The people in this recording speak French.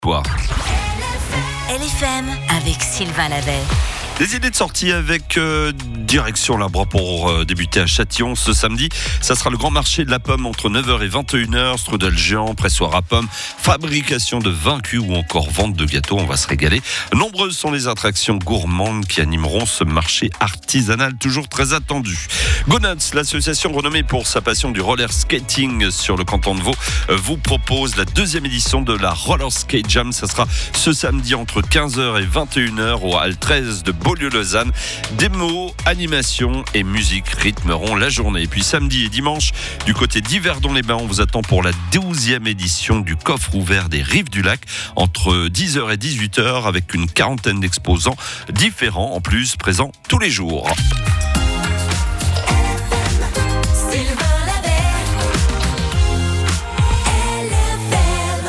LFM avec Sylvain Lavet. Des idées de sortie avec direction là-bas pour débuter à Châtillon ce samedi. Ça sera le grand marché de la pomme entre 9h et 21h. Strudel géant, pressoir à pommes, fabrication de vins cuits ou encore vente de gâteaux. On va se régaler. Nombreuses sont les attractions gourmandes qui animeront ce marché artisanal toujours très attendu. Gonuts, l'association renommée pour sa passion du roller skating sur le canton de Vaud, vous propose la deuxième édition de la Roller Skate Jam. Ça sera ce samedi entre 15h et 21h au hall 13 de Beaulieu-Lausanne. Démos, animation et musique rythmeront la journée. Et puis samedi et dimanche, du côté d'Yverdon-les-Bains, on vous attend pour la 12e édition du coffre ouvert des Rives du Lac entre 10h et 18h avec une quarantaine d'exposants différents en plus présents tous les jours.